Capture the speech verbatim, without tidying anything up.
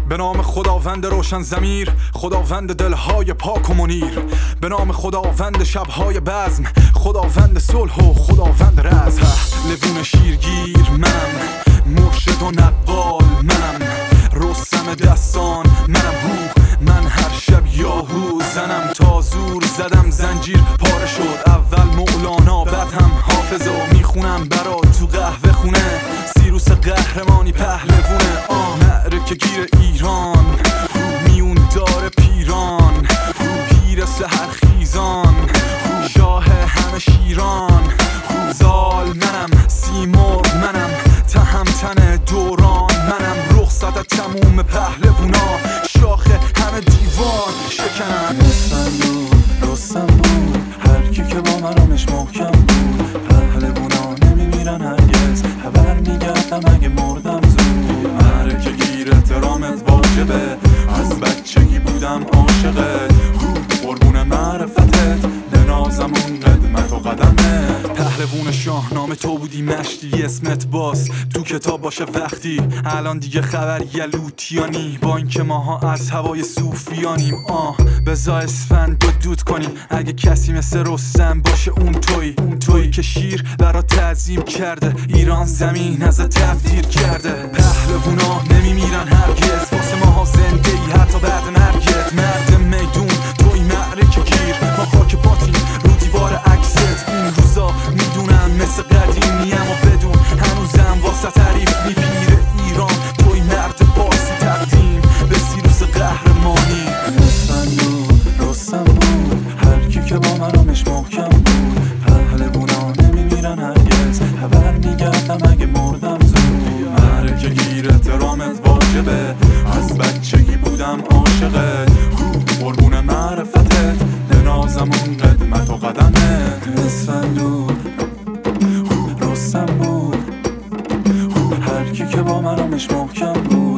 به نام خداوند روشن ضمیر، خداوند دلهای پاک و منیر، به نام خداوند شبهای بزم، خداوند صلح و خداوند رزم. لبون شیرگیر منم، مرشد و نقال منم، رستم دستان منم، هو من هر شب یاهو زنم تا زور زدم زنجیر پاره شد. اول مولانا بعد هم حافظ و میخونم برا تو قهوه خونه، سیروس قهرمانی پهلوونه. آه معرکه گیر ایران، میون دار پیران، پیر سحر خیزان، شاه همه شیران. زال منم، سیمرغ منم، تهمتن دوران منم، رخصت از تموم پهلوونا، شاخ همه دیوان شکنم. رستم بود، رستم بود، هر کی که با مرامش محکم بود. پهلوونا نمیمیرن هرگز، خبر میگردم اگه مردم زود. معرکه گیر احترامت واجبه، از بچگی بودم عاشقت، قربون معرفتت بنازم اون قدمت و قدمت. پهلوون شاهنامه تو بودی مشتی، اسمت باز تو کتاب باشه وقتی. الان دیگه خبر یلوتیانی، با اینکه ماها از هوای صوفیانیم. آه بزا اسفند و دود کنیم، اگه کسی مثل رستم باشه اون توی، اون توی که شیر برا تعظیم کرده، ایران زمین از تبدیل کرده. پهلوونا نمیمیرن هرگز، واسه ماها زنده ای حتی بعد مرگت. مرد میدون توی معرکه گیر، ما خاک پاتیم رو دیوار عکست. این روزا میدونم مثل قدیمیم و بدون هنوزم واسه تعریف میپیره ایران. توی مرد باسی تقدیم به سیروس قهرمانی. رستم بود، رستم بود، هر کی که با مرامش محکم بود. پهلوونا نمیمیرن هرگز، خبر میگردم اگه مردم زود. معرکه گیر احترامت واجبه، از بچگی بودم عاشقت، قربون معرفتت بنازم اون قدمت و قدمت. رستم بود، رستم بود، هر کی که با مرامش محکم بود.